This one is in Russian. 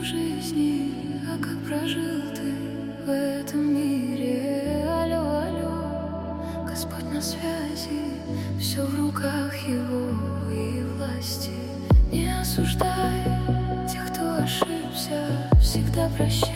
жизни, а как прожил ты в этом мире? Алло, алло, Господь на связи, все в руках Его и власти. Не осуждай тех, кто ошибся, всегда прощай.